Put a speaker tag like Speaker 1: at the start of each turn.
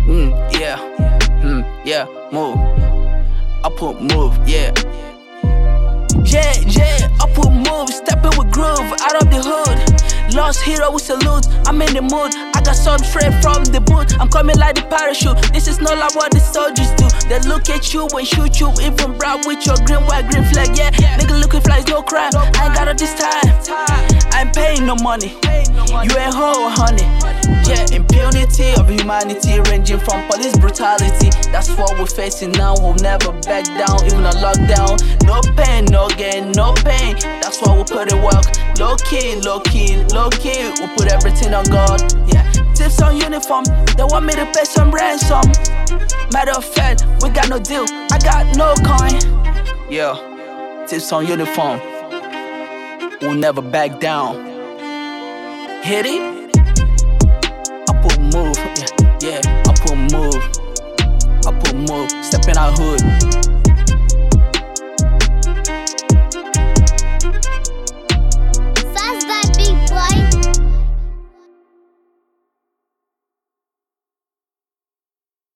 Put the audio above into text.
Speaker 1: Yeah. Yeah, move. I put move, yeah. Yeah, I put move, stepping with groove, out of the hood. Lost hero with salute, I'm in the mood. I got some straight from the boot. I'm coming like the parachute. This is not like what the soldiers do. They look at you and shoot you, even brown with your green, white, green flag. Yeah, nigga looking flies, no crime. I ain't got all this time. I ain't paying no money. You ain't hoe, honey. Yeah, impunity of humanity, ranging from police brutality. That's what we're facing now. We'll never back down, even a lockdown. No pain, no gain, no pain. That's why we put in work. Low key, low key, low key. We put everything on God. Yeah, tips on uniform. They want me to pay some ransom. Matter of fact, we got no deal. I got no coin. Yeah, tips on uniform. We'll never back down. Hit it. I put move. Yeah, I put move. I put move. Step in our hood.